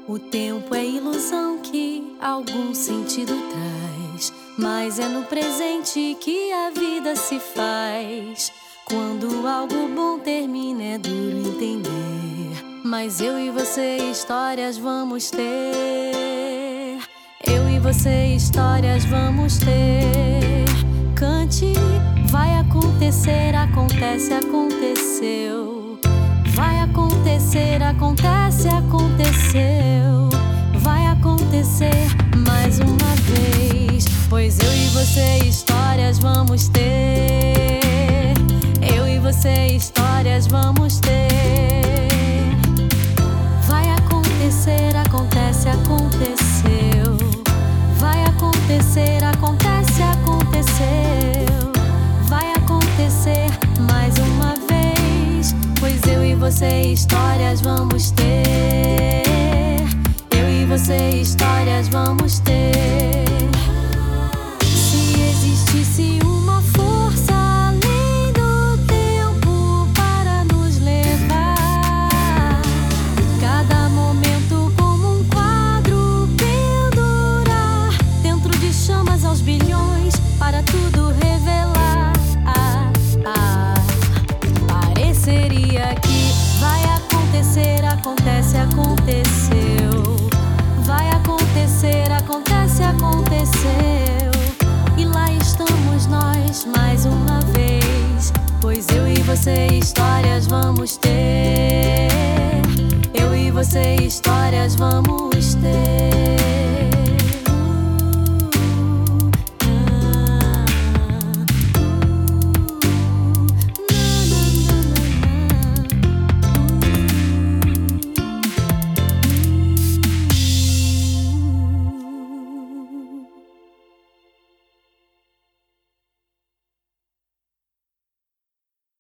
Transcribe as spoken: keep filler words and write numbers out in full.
O tempo é ilusão que algum sentido traz, mas é no presente que a vida se faz. Quando algo bom termina é duro entender, mas eu e você histórias vamos ter. Eu e você histórias vamos ter. Cante, vai acontecer, acontece, aconteceu. Vai acontecer, acontece, aconteceu. Vai acontecer mais uma vez, pois eu e você histórias vamos ter. Eu e você histórias vamos ter. Vai acontecer, acontece, aconteceu. Vai acontecer, acontece, aconteceu. Vai acontecer mais uma vez, pois eu e você histórias vamos ter. Eu e você histórias vamos ter. Se existisse uma força além do tempo para nos levar, cada momento como um quadro pendurar dentro de chamas aos bilhões para tudo revelar. Ah, ah, pareceria que vai acontecer, acontece, aconteceu. Vai acontecer, acontece, aconteceu. E lá estamos nós mais uma vez, pois eu e você histórias vamos ter. Eu e você histórias vamos ter.